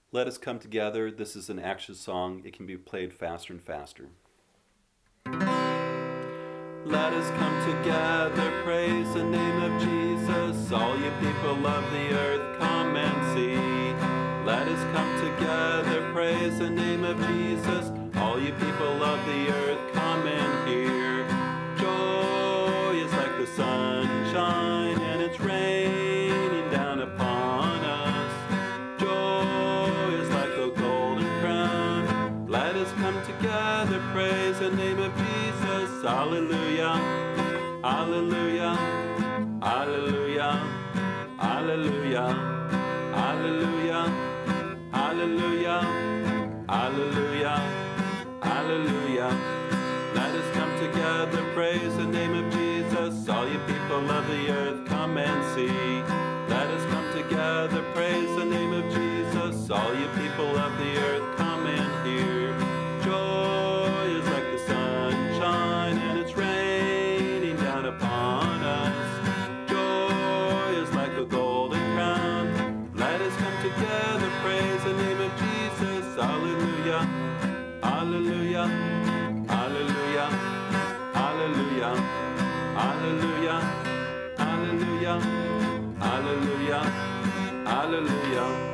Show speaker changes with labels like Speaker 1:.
Speaker 1: Let us come together. This is an action song. It can be played faster and faster. Let us come together, praise the name of Jesus. All you people of the earth, come and see. Let us come together, praise the name of Jesus. All you people of the earth, come and hear. Joy is like the sunshine, and it's raining down upon us. Joy is like a golden crown. Let us come together, praise the name of Jesus. Hallelujah, hallelujah, hallelujah, hallelujah, hallelujah, hallelujah, hallelujah, hallelujah. Let us come together, praise the name of Jesus. All you people of the earth, come and see. Let us come together, praise the name of Jesus. All you people of the earth, come and hear. Joy is like the sunshine, and it's raining down upon us. Joy is like a golden crown. Let us come together, praise the name of Jesus. Hallelujah, hallelujah, hallelujah, hallelujah, hallelujah, hallelujah, hallelujah, hallelujah.